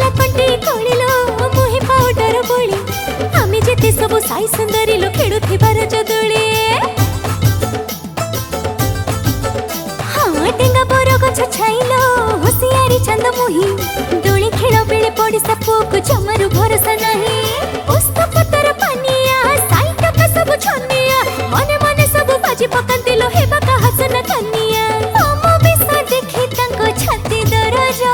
मुंडा कंटी कोलिलो मुहि powder बोली आमी जेते सब साई सुंदरी लो खेडु थिबार जदुली हाँ टेंगा बोर गछ छाइलो होशियारी चंद मुही दोली खेल बेले पड़ी सापो को जमारु भरोसा नहीं पुस्त पतर पानिया साई टका सब छनिया मने मने सब बाजी पकांती लो हेबा का हसन कनिया हम बिसा देखि तंको छाती दरजा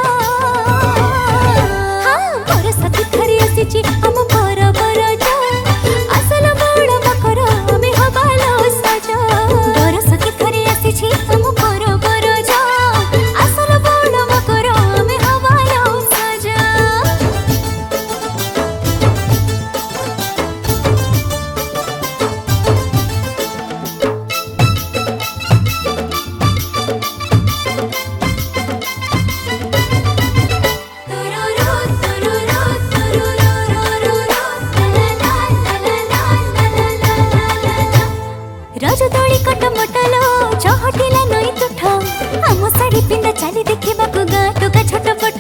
हाँ मोर सखी थरी आसीची हम पर बरजा असल बड़ मकर हमें हबालो सजा मोर सखी थरी आसीची हम पर बरजा असल बड़ मकर हमें हबालो सजा रजदोली कट मटलो चहटिला नई तुठ हम साड़ी पिंदा चली देखिबा को गाँ टोका छोट पट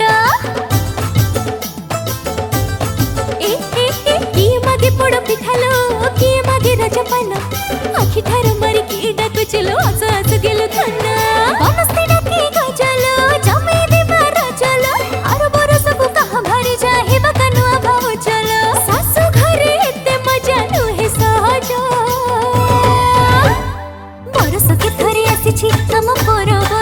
किए मागे पोड़ पिठालो किए मागे रजपान आखि ठार मारी की डाकु चलो हस हस गेलो थना बनस्ती डाकी गजलो जमे देबा रजलो आरो बरो सब कहा भारी जाहे बकनुआ भाव चलो सासु घरे एते मजा नुहे सहज मोर सखी थरी आसीची हम पर